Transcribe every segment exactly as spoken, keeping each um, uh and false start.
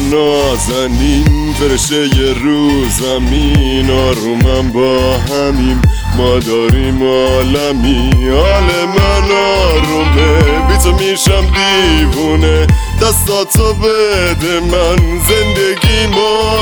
نازنین فرشه یه رو زمین آرومم با همیم ما داریم عالمی. حال من آرومه بی تو میشم دیوونه، دستاتو بده من زندگی ما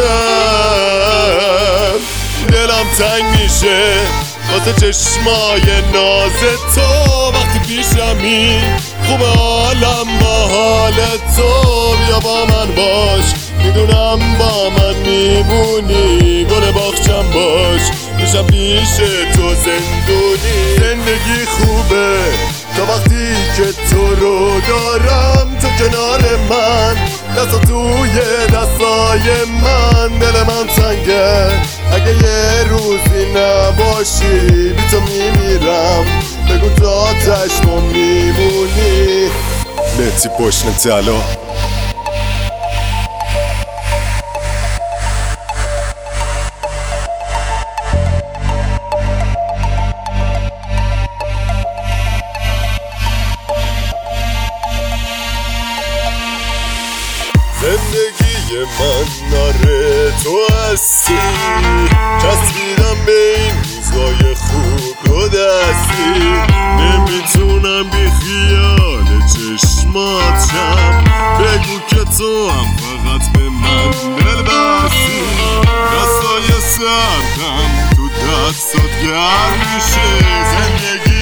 میدم. دلم تنگ میشه واسه چشمای ناز تو وقتی پیشمی. خوبه حالم با حال تو، بیا با من باش میدونم با من میمونی. گل باغچم باش میشم پیش تو زندونی. زندگی خوبه تا وقتی که تو رو دارم تو کنار من، دستا توی دستای من. دل من تنگه اگه یه روزی نباشی، بی تو میمیرم بگو تا تشمو میمونی. مهدی پشت طلا. زندگی من ناره تو هستی، چسبیدم به این روزای خوب رو دستی. نمیتونم بی خیال چشمات شم، بگو که تو هم فقط به من دل بستی. دستای سردم تو دستات گرم میشه. زندگی